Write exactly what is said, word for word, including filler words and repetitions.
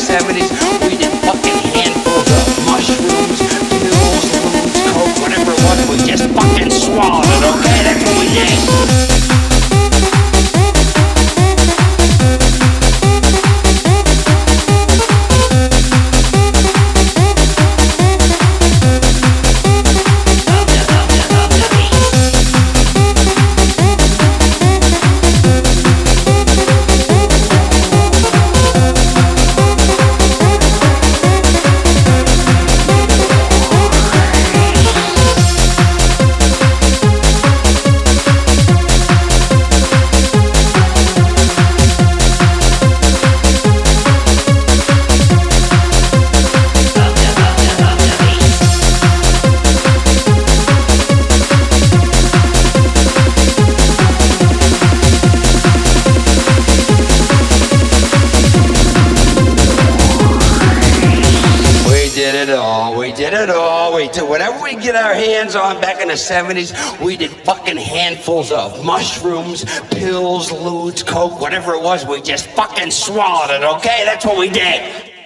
seventies, we did fucking handfuls of mushrooms, pills, loops, coke, whatever it was, we just fucking swallowed it, okay? That's what we did. We did it all, we did it all, we did whatever we get our hands on back in the seventies, we did fucking handfuls of mushrooms, pills, lewds, coke, whatever it was, we just fucking swallowed it, okay? That's what we did.